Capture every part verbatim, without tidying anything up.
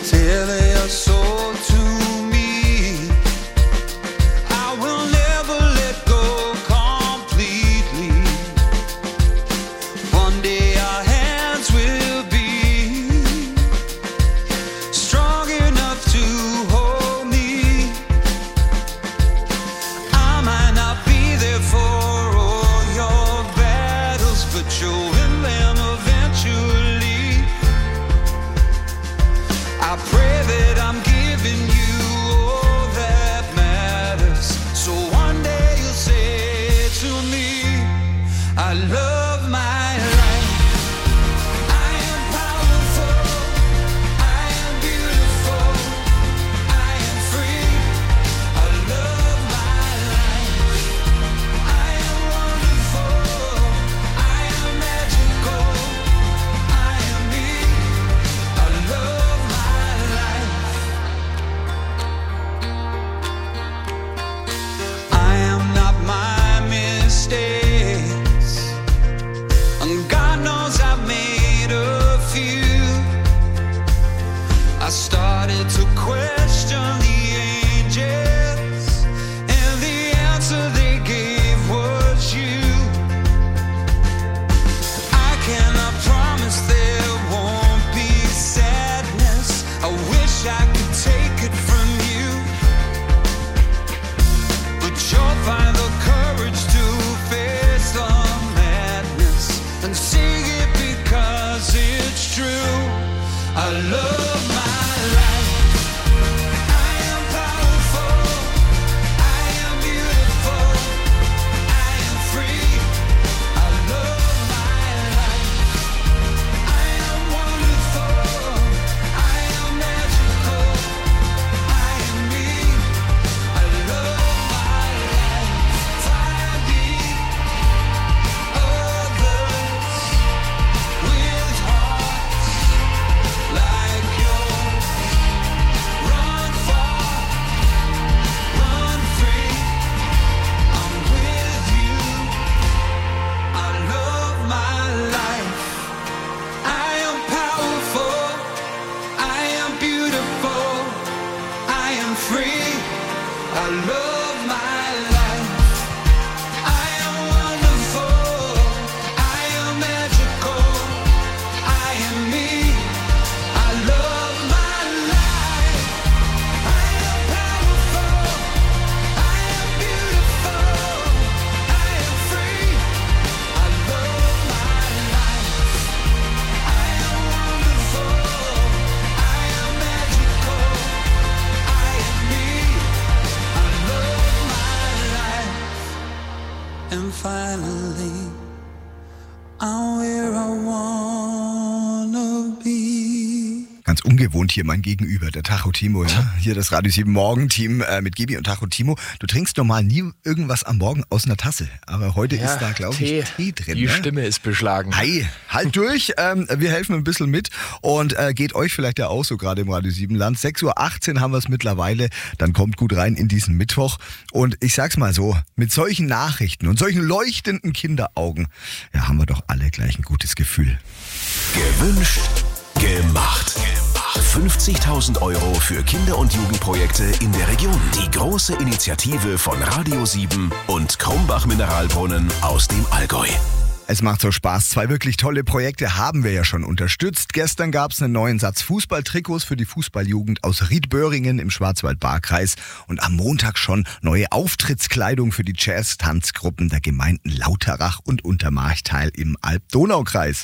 Ungewohnt hier mein Gegenüber, der Tacho Timo, ja? Hier das Radio sieben Morgen-Team äh, mit Gibi und Tacho Timo. Du trinkst normal nie irgendwas am Morgen aus einer Tasse, aber heute ja, ist da, glaube ich, Tee drin. Die ne? Stimme ist beschlagen. Hi, halt durch, ähm, wir helfen ein bisschen mit und äh, geht euch vielleicht ja auch so gerade im Radio sieben Land. sechs Uhr achtzehn haben wir es mittlerweile, dann kommt gut rein in diesen Mittwoch und ich sag's mal so, mit solchen Nachrichten und solchen leuchtenden Kinderaugen, ja, haben wir doch alle gleich ein gutes Gefühl. Gewünscht, gemacht. fünfzigtausend Euro für Kinder- und Jugendprojekte in der Region. Die große Initiative von Radio sieben und Krumbach Mineralbrunnen aus dem Allgäu. Es macht so Spaß. Zwei wirklich tolle Projekte haben wir ja schon unterstützt. Gestern gab es einen neuen Satz Fußballtrikots für die Fußballjugend aus Riedböhringen im Schwarzwald-Baar-Kreis und am Montag schon neue Auftrittskleidung für die Jazz-Tanzgruppen der Gemeinden Lauterach und Untermarchtal im Alb-Donau-Kreis.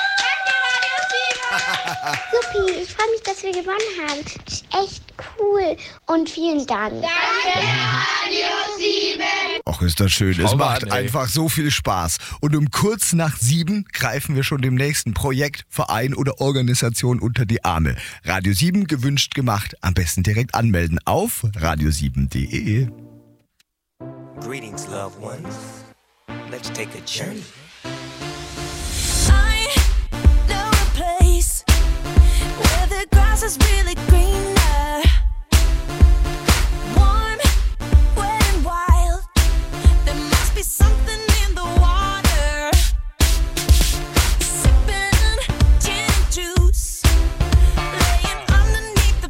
Supi, ich freue mich, dass wir gewonnen haben. Das ist echt cool. Und vielen Dank. Danke, Radio sieben. Och, ist das schön. Es Schau macht an, einfach so viel Spaß. Und um kurz nach sieben greifen wir schon dem nächsten Projekt, Verein oder Organisation unter die Arme. Radio sieben gewünscht gemacht. Am besten direkt anmelden auf radio sieben punkt de. Greetings, loved ones. Let's take a journey. Place where the grass is really greener, warm, wet and wild. There must be something in the water. Sipping gin and juice, laying underneath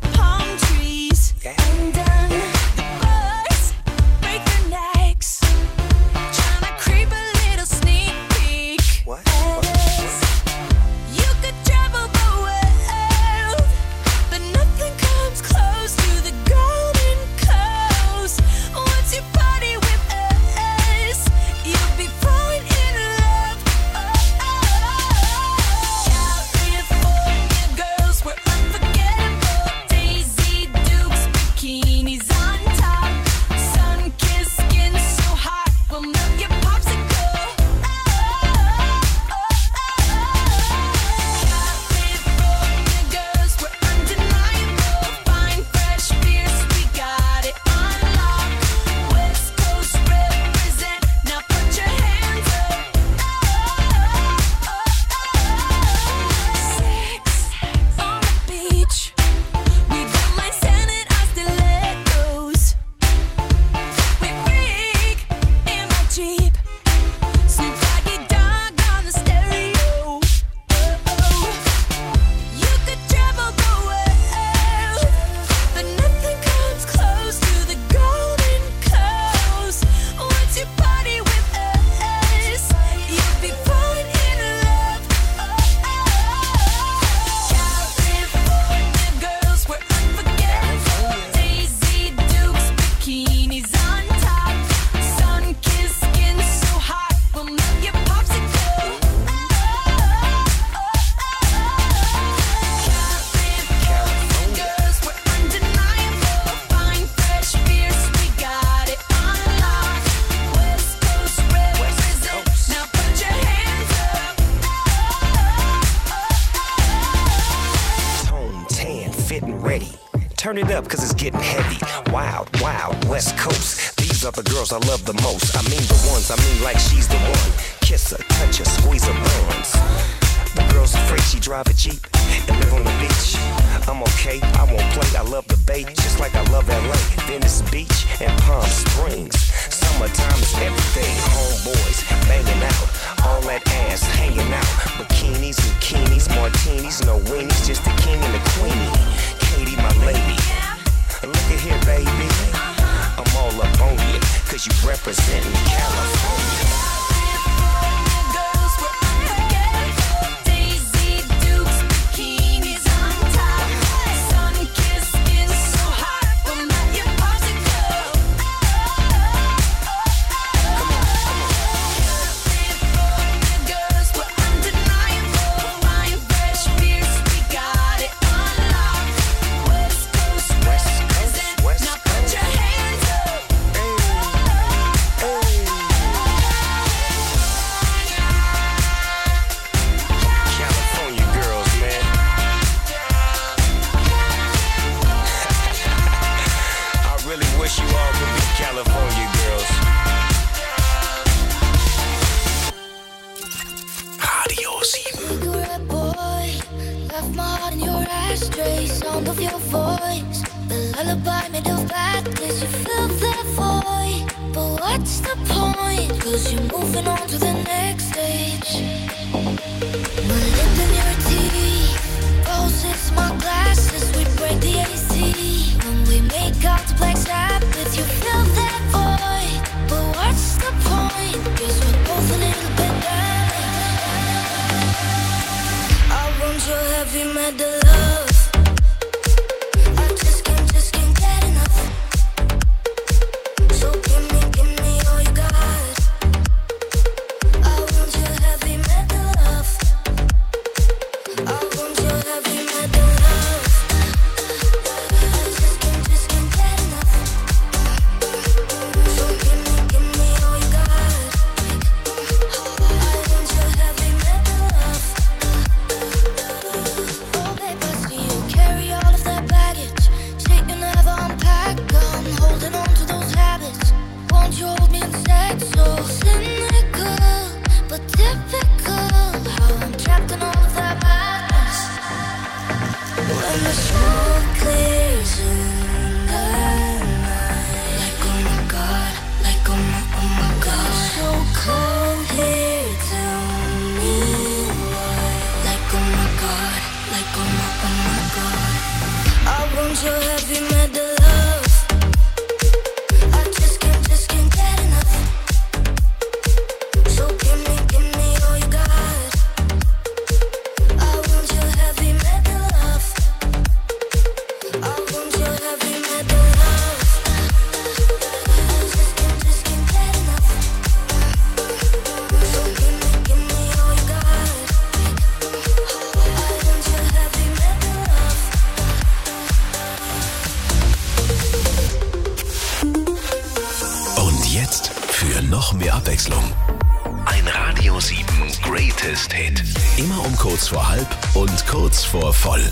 Turn it up, cause it's getting heavy. Wild, wild, West Coast. These are the girls I love the most. I mean the ones, I mean like she's the one. Kiss her, touch her, squeeze her bones. The girl's afraid she drive a Jeep and live on the beach. I'm okay, I won't play, I love the bay, just like I love L A, Venice Beach, and Palm Springs. Summertime is everything, homeboys banging out, all that ass hanging out. Bikinis, bikinis, martinis, no weenies, just the king and the queenie. Katie, my lady, look at here, baby. I'm all up on you, cause you representing California. Sound of your voice, the lullaby made of badness. You fill that void, but what's the point? Cause you're moving on to the next stage. My lip in your teeth, roses, my glasses. We break the A C when we make out to Black Sabbath. You fill that void, but what's the point? Cause we're both a little bit damaged. I want your heavy metal love. Noch mehr Abwechslung. Ein Radio sieben Greatest Hit. Immer um kurz vor halb und kurz vor voll.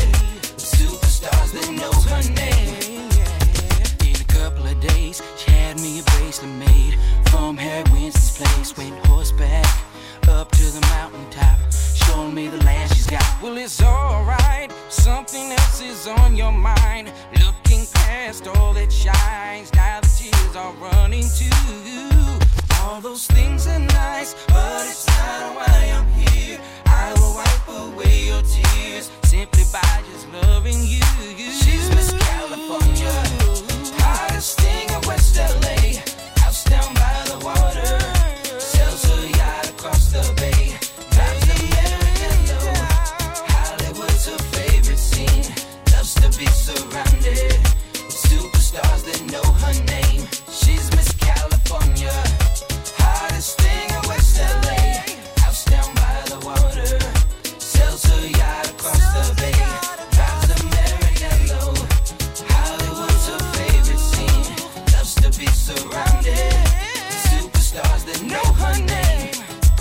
In a couple of days, she had face, went horseback up to the mountaintop, showing me the land she's got. Well, it's alright, something else is on your mind. Looking past all that shines, now the tears are running too. All those things are nice, but it's not why I'm here. I will wipe away your tears simply by just loving you. She's Miss California, hottest thing in West L A. House down by the water, sells her yacht across the bay. Drives the Maranello, Hollywood's her favorite scene. Loves to be surrounded with superstars that know her name. She's Miss California, hottest thing in West L A. House down by the water, sells her yacht across the bay. Drives the Maranello, Hollywood's her favorite scene. Loves to be surrounded with superstars that know her name.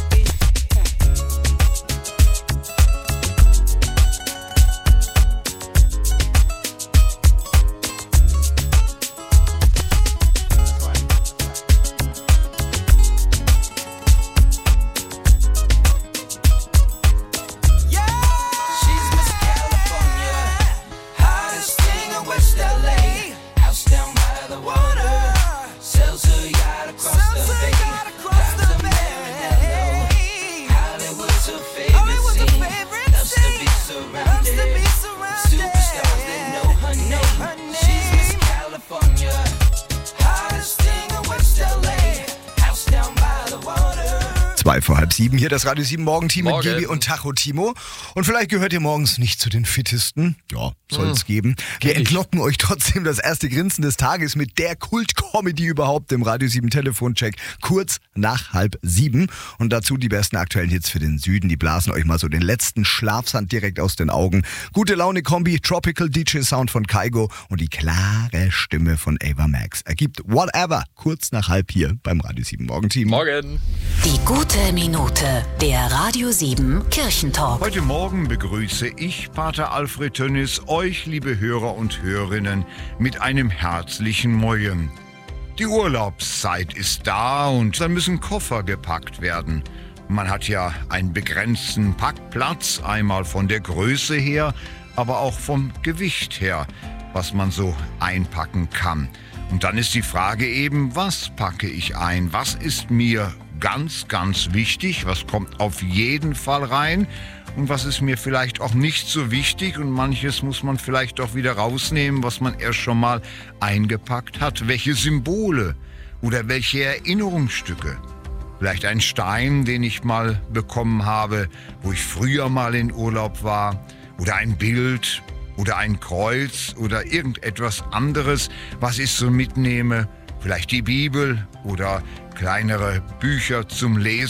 Zwei vor halb sieben, hier das Radio sieben Morgenteam mit Morgen. Gibi und Tacho Timo. Und vielleicht gehört ihr morgens nicht zu den Fittesten. Ja, soll's Hm. geben. Wir Kenn ich. entlocken euch trotzdem das erste Grinsen des Tages mit der Kult-Comedy überhaupt, dem Radio sieben Telefoncheck, kurz nach halb sieben. Und dazu die besten aktuellen Hits für den Süden. Die blasen euch mal so den letzten Schlafsand direkt aus den Augen. Gute Laune-Kombi, Tropical D J-Sound von Kaigo und die klare Stimme von Ava Max ergibt Whatever, kurz nach halb hier beim Radio sieben Morgenteam. Morgen. Die gute Minute, der Radio sieben Kirchentalk. Heute Morgen begrüße ich, Pater Alfred Tönnis, euch, liebe Hörer und Hörerinnen, mit einem herzlichen Moin. Die Urlaubszeit ist da und dann müssen Koffer gepackt werden. Man hat ja einen begrenzten Packplatz, einmal von der Größe her, aber auch vom Gewicht her, was man so einpacken kann. Und dann ist die Frage eben, was packe ich ein? Was ist mir ganz, ganz wichtig? Was kommt auf jeden Fall rein? Und was ist mir vielleicht auch nicht so wichtig? Und manches muss man vielleicht auch wieder rausnehmen, was man erst schon mal eingepackt hat. Welche Symbole oder welche Erinnerungsstücke? Vielleicht ein Stein, den ich mal bekommen habe, wo ich früher mal in Urlaub war. Oder ein Bild oder ein Kreuz oder irgendetwas anderes, was ich so mitnehme. Vielleicht die Bibel oder kleinere Bücher zum Lesen.